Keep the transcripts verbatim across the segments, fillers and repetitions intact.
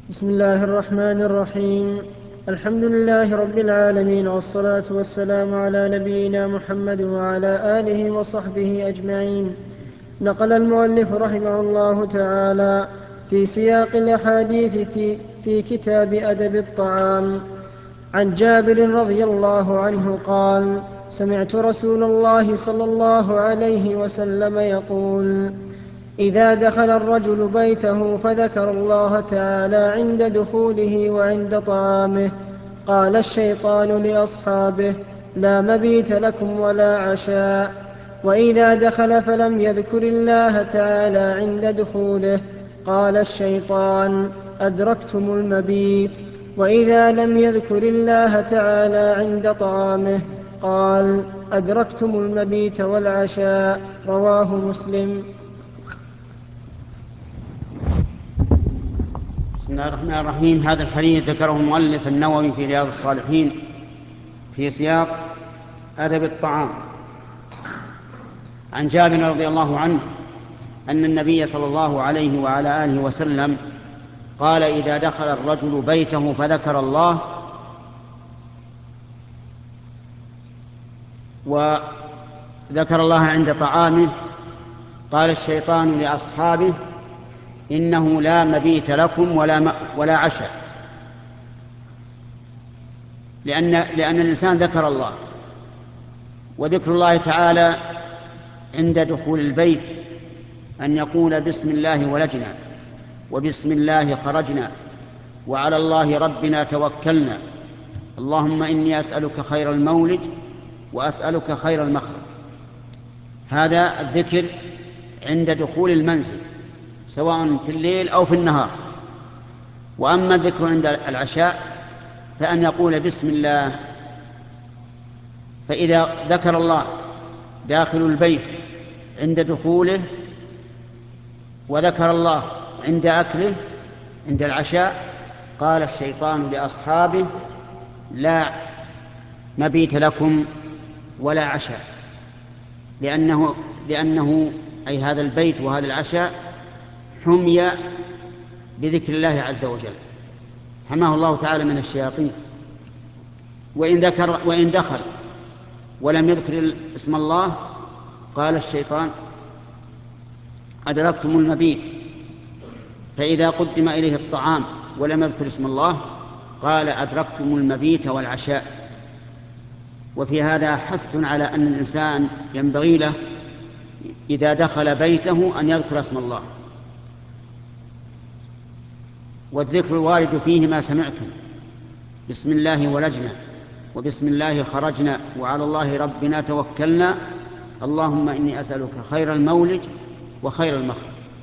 بسم الله الرحمن الرحيم. الحمد لله رب العالمين، والصلاة والسلام على نبينا محمد وعلى آله وصحبه أجمعين. نقل المؤلف رحمه الله تعالى في سياق الأحاديث في, في كتاب أدب الطعام عن جابر رضي الله عنه قال: سمعت رسول الله صلى الله عليه وسلم يقول: إذا دخل الرجل بيته فذكر الله تعالى عند دخوله وعند طعامه قال الشيطان لأصحابه: لا مبيت لكم ولا عشاء. وإذا دخل فلم يذكر الله تعالى عند دخوله قال الشيطان: أدركتم المبيت. وإذا لم يذكر الله تعالى عند طعامه قال: أدركتم المبيت والعشاء. رواه مسلم. بسم الله الرحمن الرحيم. هذا الحديث ذكره المؤلف النووي في رياض الصالحين في سياق أدب الطعام عن جابر رضي الله عنه أن النبي صلى الله عليه وعلى آله وسلم قال: إذا دخل الرجل بيته فذكر الله وذكر الله عند طعامه قال الشيطان لأصحابه: إنه لا مبيت لكم ولا, ولا عشاء. لأن, لأن الإنسان ذكر الله، وذكر الله تعالى عند دخول البيت أن يقول: بسم الله ولجنا، وبسم الله خرجنا، وعلى الله ربنا توكلنا، اللهم إني أسألك خير المولج وأسألك خير المخرج. هذا الذكر عند دخول المنزل سواء في الليل أو في النهار. وأما الذكر عند العشاء فأن يقول: بسم الله. فإذا ذكر الله داخل البيت عند دخوله، وذكر الله عند أكله عند العشاء، قال الشيطان لأصحابه: لا مبيت لكم ولا عشاء. لأنه, لأنه أي هذا البيت وهذا العشاء حمي بذكر الله عز وجل، حماه الله تعالى من الشياطين. وإن, ذكر وإن دخل ولم يذكر اسم الله قال الشيطان: أدركتم المبيت. فإذا قدم إليه الطعام ولم يذكر اسم الله قال: أدركتم المبيت والعشاء. وفي هذا حث على أن الإنسان ينبغي له إذا دخل بيته أن يذكر اسم الله. والذكر الوارد فيه ما سمعتم: بسم الله ولجنا، وبسم الله خرجنا، وعلى الله ربنا توكلنا، اللهم إني أسألك خير المولج وخير المخرج.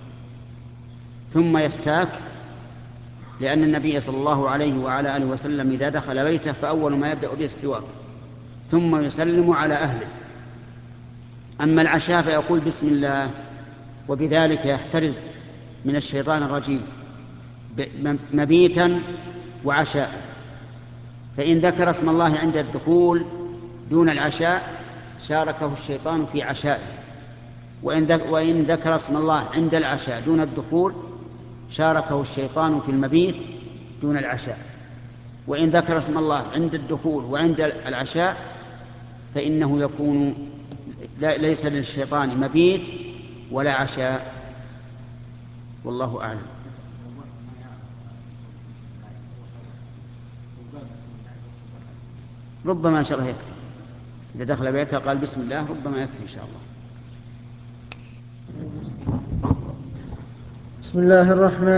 ثم يستاك، لأن النبي صلى الله عليه وعلى آله وسلم إذا دخل بيته فأول ما يبدأ به السواك، ثم يسلم على أهله. أما العشاء فيقول: بسم الله، وبذلك يحترز من الشيطان الرجيم مبيتا وعشاء. فإن ذكر اسم الله عند الدخول دون العشاء شاركه الشيطان في عشائه، وإن ذكر اسم الله عند العشاء دون الدخول شاركه الشيطان في المبيت دون العشاء. وإن ذكر اسم الله عند الدخول وعند العشاء فإنه يكون ليس للشيطان مبيت ولا عشاء. والله أعلم. ربما إن شاء الله يكفي، إذا دخل بيته قال بسم الله ربما يكفي إن شاء الله. بسم الله الرحمن